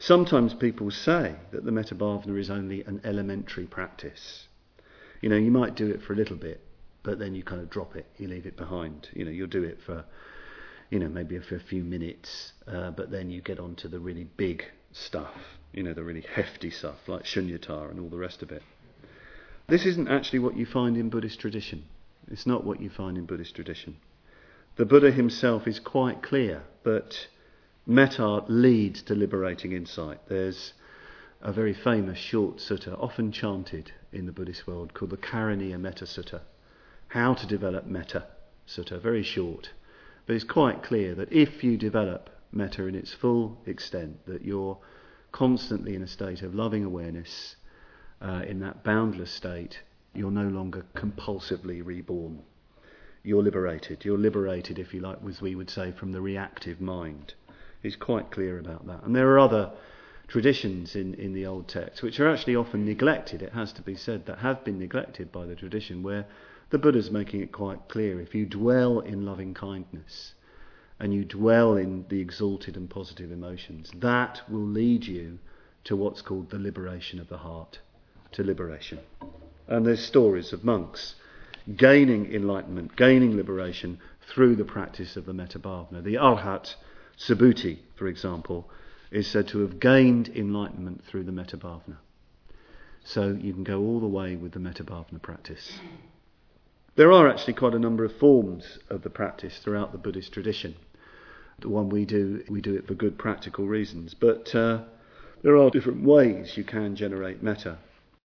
Sometimes people say that the Metta Bhavana is only an elementary practice. You might do it for a little bit, but then you kind of drop it, you leave it behind. You'll do it for, maybe for a few minutes, but then you get on to the really big stuff, the really hefty stuff, like Shunyata and all the rest of it. This isn't actually what you find in Buddhist tradition. It's not what you find in Buddhist tradition. The Buddha himself is quite clear that metta leads to liberating insight. There's a very famous short sutta, often chanted in the Buddhist world, called the Karaniya Metta Sutta. How to develop metta sutta, very short. But it's quite clear that if you develop metta in its full extent, that you're constantly in a state of loving awareness, in that boundless state, you're no longer compulsively reborn. You're liberated. You're liberated, if you like, as we would say, from the reactive mind. He's quite clear about that. And there are other traditions in the old text which are actually often neglected, it has to be said, that have been neglected by the tradition, where the Buddha's making it quite clear, if you dwell in loving kindness and you dwell in the exalted and positive emotions, that will lead you to what's called the liberation of the heart, to liberation. And there's stories of monks gaining enlightenment, gaining liberation through the practice of the Metta Bhavana. The Arhat Subhuti, for example, is said to have gained enlightenment through the Metta Bhavana. So you can go all the way with the Metta Bhavana practice. There are actually quite a number of forms of the practice throughout the Buddhist tradition. The one we do it for good practical reasons. But there are different ways you can generate metta.